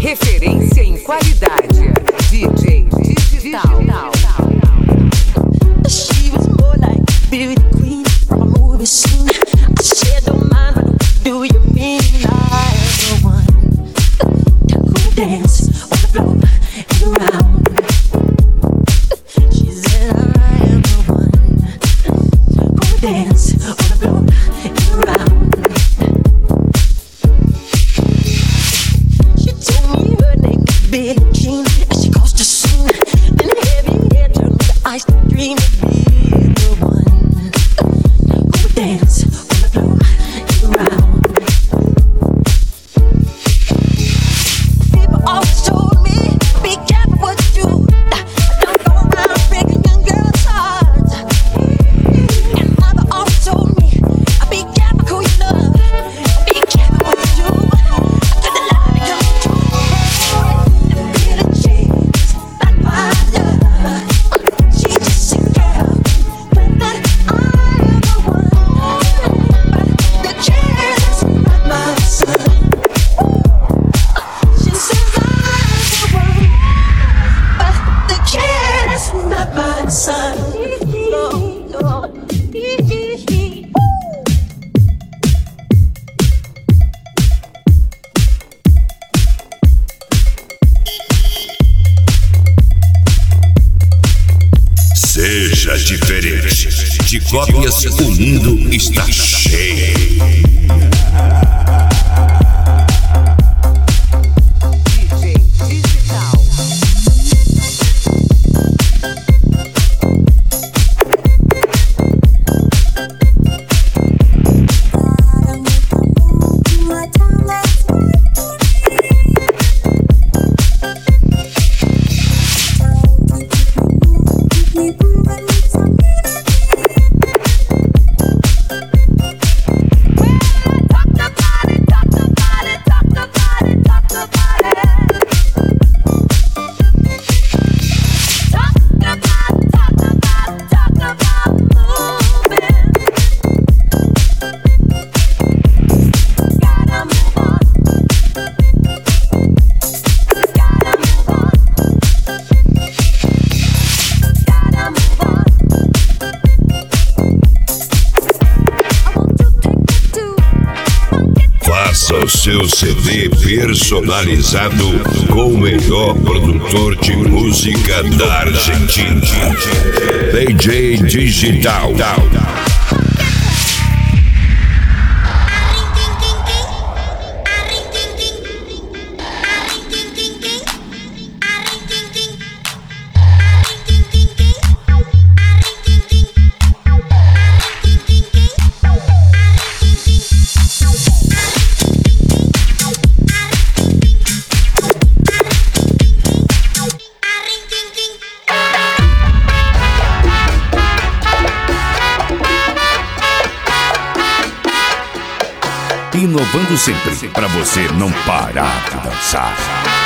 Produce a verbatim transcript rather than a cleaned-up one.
Referência em qualidade. D J Digital. She was more like beauty queen from a movie scene. I said, don't mind, but do you mean I am the one to go dance on the floor and around? She said, I am the one, go dance on the floor and around. She told me her name was Billie Jean, and she caused a scene. Then heavy hair turned to ice to dream of being the one who would dance on the floor and around. People always told me, be careful what you do. Don't go around breaking young girls' hearts. And mother always told me, be careful who you love. Be careful what you do. Cause the lie becomes true. And Billie Jean's not my love. She's just a girl, but that I am the one. But the chance is not my son. She says I'm the one, but the chance is not my son. No, no. Seja diferente. De cópias, o mundo está cheio. D J Digital. Faça o seu C D personalizado com o melhor produtor de música da Argentina. D J Digital. Inovando sempre, para você não parar de dançar.